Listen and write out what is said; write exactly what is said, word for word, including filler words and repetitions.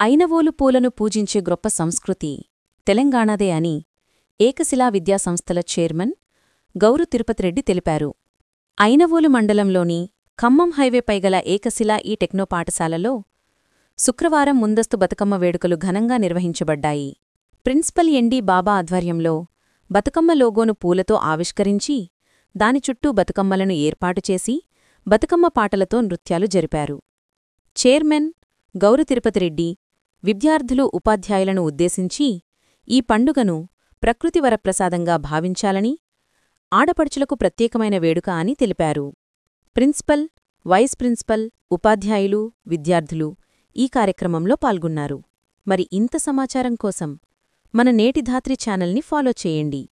ఐనవోలు పూలను పూజించే గొప్ప సంస్కృతి తెలంగాణదే అని ఏకశిలా విద్యాసంస్థల చైర్మన్ గౌరు తిరుపతిరెడ్డి తెలిపారు. ఐనవోలు మండలంలోని ఖమ్మం హైవేపై గల ఏకశిలా ఈ టెక్నో పాఠశాలలో శుక్రవారం ముందస్తు బతుకమ్మ వేడుకలు ఘనంగా నిర్వహించబడ్డాయి. ప్రిన్సిపల్ ఎన్డీ బాబా ఆధ్వర్యంలో బతుకమ్మ లోగోను పూలతో ఆవిష్కరించి దాని చుట్టూ బతుకమ్మలను ఏర్పాటుచేసి బతుకమ్మ పాటలతో నృత్యాలు జరిపారు. చైర్మన్ గౌరు తిరుపతిరెడ్డి విద్యార్థులు ఉపాధ్యాయులను ఉద్దేశించి ఈ పండుగను ప్రకృతి వరప్రసాదంగా భావించాలని, ఆడపడుచులకు ప్రత్యేకమైన వేడుక అని తెలిపారు. ప్రిన్సిపల్, వైస్ ప్రిన్సిపల్, ఉపాధ్యాయులు, విద్యార్థులు ఈ కార్యక్రమంలో పాల్గొన్నారు. మరి ఇంత సమాచారం కోసం మన నేటి ధాత్రి ఛానల్ని ఫాలో చేయండి.